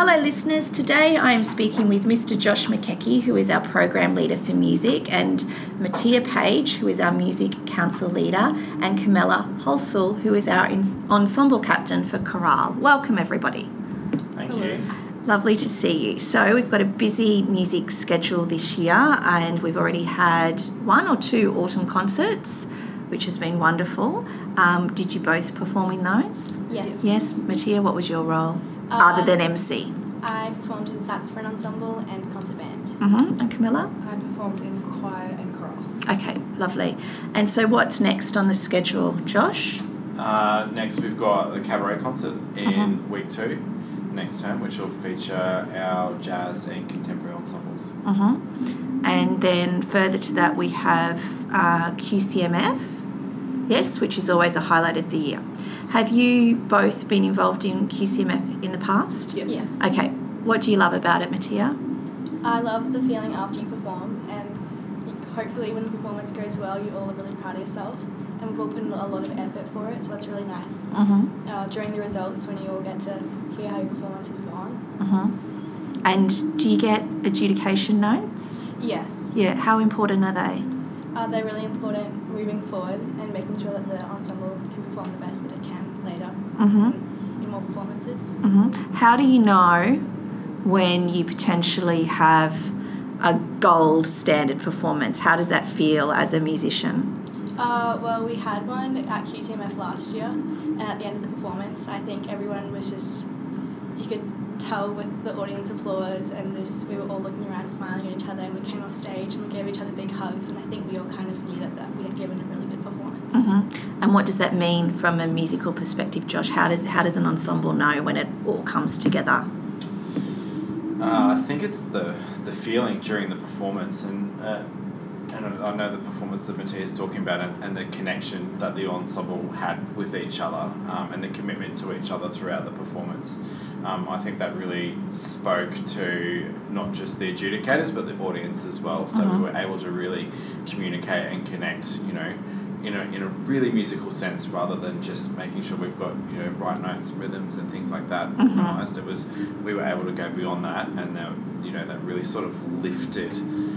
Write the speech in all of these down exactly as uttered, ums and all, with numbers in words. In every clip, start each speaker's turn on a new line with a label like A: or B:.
A: Hello listeners, today I am speaking with Mister Josh McKechnie, who is our Program Leader for Music, and Mattia Page, who is our Music Council Leader, and Camilla Holsall, who is our Ensemble Captain for Chorale. Welcome everybody.
B: Thank Hello. you.
A: Lovely to see you. So we've got a busy music schedule this year, and we've already had one or two autumn concerts, which has been wonderful. Um, did you both perform in those?
C: Yes.
A: Yes. Mattia, what was your role?
C: Uh,
A: Other than M C?
C: I performed in saxophone ensemble and concert band.
A: Mm-hmm. And Camilla?
D: I performed in choir and chorale.
A: Okay, lovely. And so what's next on the schedule, Josh?
B: Uh, next we've got the cabaret concert in
A: Mm-hmm.
B: week two, next term, which will feature our jazz and contemporary ensembles.
A: Mm-hmm. And then further to that we have uh, Q C M F, yes, which is always a highlight of the year. Have you both been involved in Q C M F in the past?
D: Yes.
C: Yes.
A: Okay. What do you love about it, Mattia?
C: I love the feeling after you perform, and hopefully when the performance goes well, you all are really proud of yourself, and we've all put in a lot of effort for it, so it's really nice.
A: Mm-hmm.
C: Uh, during the results, when you all get to hear how your performance has gone.
A: Mm-hmm. And do you get adjudication notes?
C: Yes.
A: Yeah. How important are they?
C: Uh, they're really important moving forward and making sure that the ensemble can perform the best that it can later
A: Mm-hmm.
C: in, in more performances.
A: Mm-hmm. How do you know when you potentially have a gold standard performance? How does that feel as a musician?
C: Uh, well, we had one at Q C M F last year, and at the end of the performance, I think everyone was just, you could tell with the audience applause, and just, we were all looking around smiling at each other, and we came off stage and we gave each other big hugs, and I think we all kind of knew that, that we had given a really good performance.
A: Mm-hmm. And what does that mean from a musical perspective, Josh? How does how does an ensemble know when it all comes together?
B: Uh, I think it's the the feeling during the performance, and uh, and I know the performance that Mattia is talking about, and, and the connection that the ensemble had with each other, um, and the commitment to each other throughout the performance. Um, I think that really spoke to not just the adjudicators but the audience as well. So
A: Mm-hmm.
B: we were able to really communicate and connect, you know, in a in a really musical sense, rather than just making sure we've got, you know, right notes and rhythms and things like that
A: Mm-hmm.
B: organised. It was, we were able to go beyond that, and uh, you know, that really sort of lifted,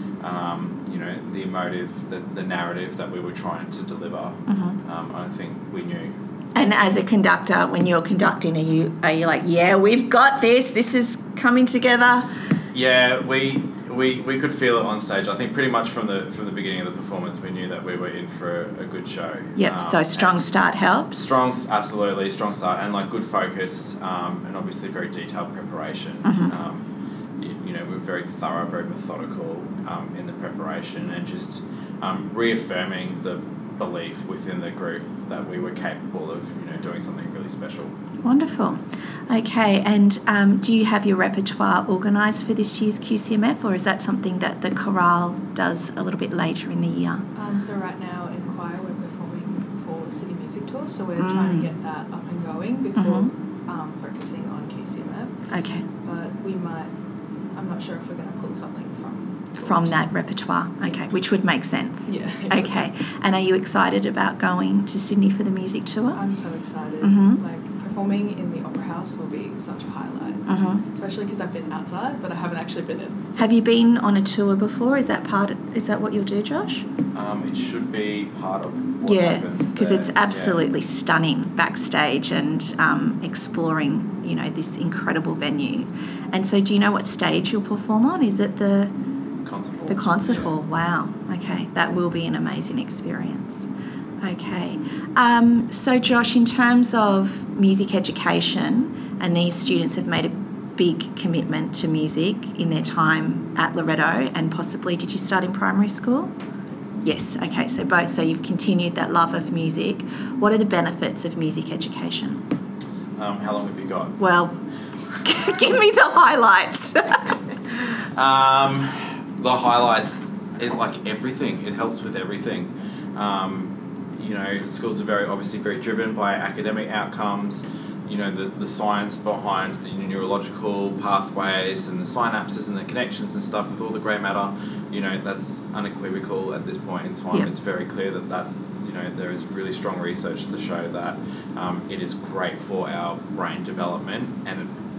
B: um, you know, the emotive, the the narrative that we were trying to deliver.
A: Mm-hmm.
B: Um, I think we knew.
A: And as a conductor, when you're conducting, are you are you like, yeah, we've got this. This is coming together.
B: Yeah, we we we could feel it on stage. I think pretty much from the from the beginning of the performance, we knew that we were in for a, a good show.
A: Yep.
B: Um,
A: so strong start helps.
B: Strong, absolutely strong start, and like good focus, um, and obviously very detailed preparation.
A: Mm-hmm.
B: Um, you, you know, we're very thorough, very methodical um, in the preparation, and just um, reaffirming the belief within the group that we were capable of, you know, doing something really special.
A: Wonderful. Okay, and um, do you have your repertoire organised for this year's Q C M F, or is that something that the chorale does a little bit later in the year?
D: Um, so right now in choir we're performing for City Music Tour, so we're
A: Mm.
D: trying to get that up and going before
A: Mm-hmm.
D: um, focusing on Q C M F.
A: Okay.
D: But we might, I'm not sure if we're going to pull something from
A: From that repertoire. Okay, which would make sense.
D: Yeah.
A: Okay, and are you excited about going to Sydney for the music tour?
D: I'm so excited.
A: Mhm.
D: Like performing in the Opera House will be such a highlight,
A: Mm-hmm.
D: especially because I've been outside, but I haven't actually been in.
A: Have you been on a tour before? Is that part? Of, is that what you'll do, Josh?
B: Um, it should be part of what
A: Yeah,
B: happens
A: because
B: there.
A: it's absolutely stunning backstage and um, exploring, you know, this incredible venue. And so, do you know what stage you'll perform on? Is it the
B: Yeah. Concert hall.
A: the concert
B: Yeah.
A: hall? Wow. Okay, that will be an amazing experience. Okay. Um, so, Josh, in terms of music education, and these students have made a big commitment to music in their time at Loretto, and possibly, did you start in primary school? Yes, okay, so both. So you've continued that love of music. What are the benefits of music education?
B: Um, how long have you got?
A: Well, give me the highlights.
B: Um, the highlights, it like everything. It helps with everything. Um, you know, schools are very obviously very driven by academic outcomes. You know, the, the science behind the neurological pathways and the synapses and the connections and stuff with all the grey matter, you know, that's unequivocal at this point in time.
A: Yep.
B: It's very clear that, that, you know, there is really strong research to show that um, it is great for our brain development, and it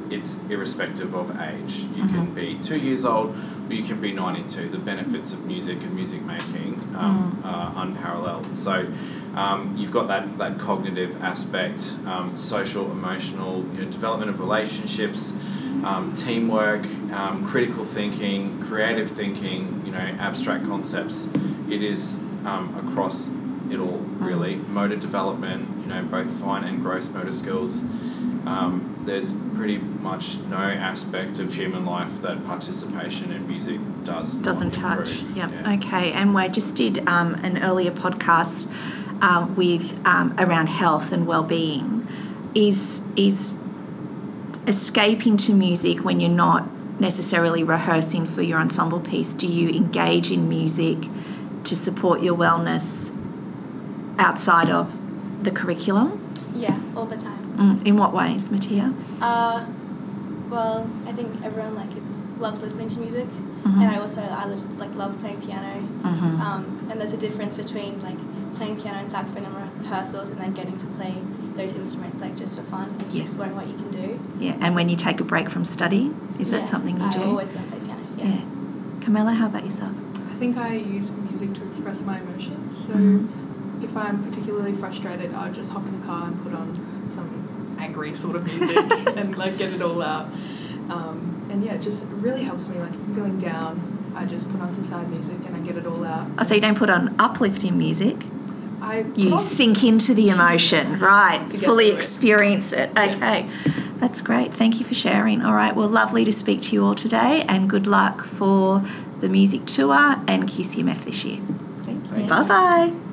B: it's irrespective of age. You
A: Mhm.
B: can be two years old, or you can be ninety-two. The benefits of music and music making um,
A: Mm.
B: are unparalleled. So um, you've got that, that cognitive aspect, um, social, emotional, you know, development of relationships, um, teamwork, um, critical thinking, creative thinking, you know, abstract concepts. It is um, across it all, really. Motor development, you know, both fine and gross motor skills. Um, there's pretty much no aspect of human life that participation in music does
A: Doesn't
B: not
A: touch.
B: improve.
A: Yep.
B: Yeah.
A: Okay. And we just did um, an earlier podcast um, with um, around health and well-being. Is is escaping to music when you're not necessarily rehearsing for your ensemble piece? Do you engage in music to support your wellness outside of the curriculum?
C: Yeah, all the time.
A: Mm. In what ways, Mattia?
C: Uh, well, I think everyone like it's loves listening to music,
A: Mhm.
C: and I also I just like love playing piano.
A: Mhm.
C: Um, and there's a difference between like playing piano and saxophone in rehearsals, and then getting to play those instruments like just for fun and just
A: Yeah.
C: exploring what you can do.
A: Yeah. And when you take a break from study, is
C: Yeah,
A: that something you
C: I
A: do?
C: always go and play piano. Yeah.
A: Yeah. Camilla, how about yourself?
D: I think I use music to express my emotions. So
A: Mhm.
D: if I'm particularly frustrated, I'll just hop in the car and put on some angry sort of music and like get it all out. Um, and yeah, it just really helps me. Like if I'm feeling down, I just put on some sad music and I get it all out.
A: Oh, so you don't put on uplifting music?
D: I put
A: You
D: on-
A: sink into the emotion, right?
D: To get
A: Fully
D: through it.
A: experience it.
D: Yeah.
A: Okay. That's great. Thank you for sharing. All right. Well, lovely to speak to you all today, and good luck for the music tour and Q C M F this year.
D: Thank you.
A: Bye bye.